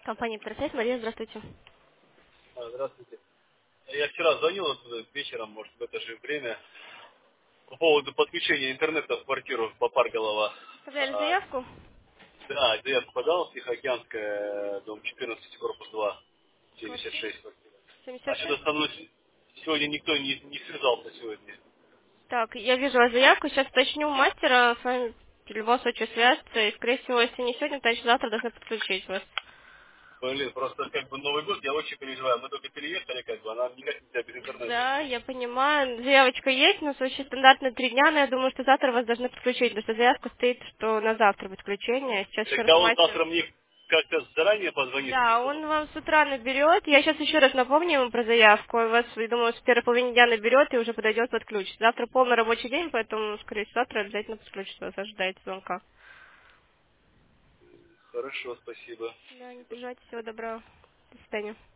Компания «Интерсвязь». Мария, здравствуйте. Здравствуйте. Я вчера звонил вот вечером, может, в это же время, по поводу подключения интернета в квартиру по Парголова. Оставляли заявку? Да, это я подал в Тихоокеанская, дом 14, корпус 2, Квартира 76 квартира. А 76. что-то со мной сегодня никто не связался сегодня. Так, я вижу вашу заявку. Сейчас уточню у мастера. С вами в любом случае связаться. И, скорее всего, если не сегодня, то еще завтра должны подключить вас. Блин, просто как бы Новый год, я очень переживаю. Мы только переехали, как бы, она никак нельзя без интернета. Да, я понимаю. Заявочка есть, но случай стандартно 3 дня, но я думаю, что завтра вас должны подключить, потому что заявка стоит, что на завтра подключение. Сейчас еще раз Тогда он мастер. завтра мне как-то заранее позвонит, или Да, что? он вам с утра наберет. Я сейчас еще раз напомню ему про заявку. Он вас, я думаю, с первой половины дня наберет и уже подойдет под ключ. Завтра полный рабочий день, поэтому, скорее всего, завтра обязательно подключит вас, ожидает звонка. Хорошо, спасибо. Да, не переживайте, всего доброго. До свидания.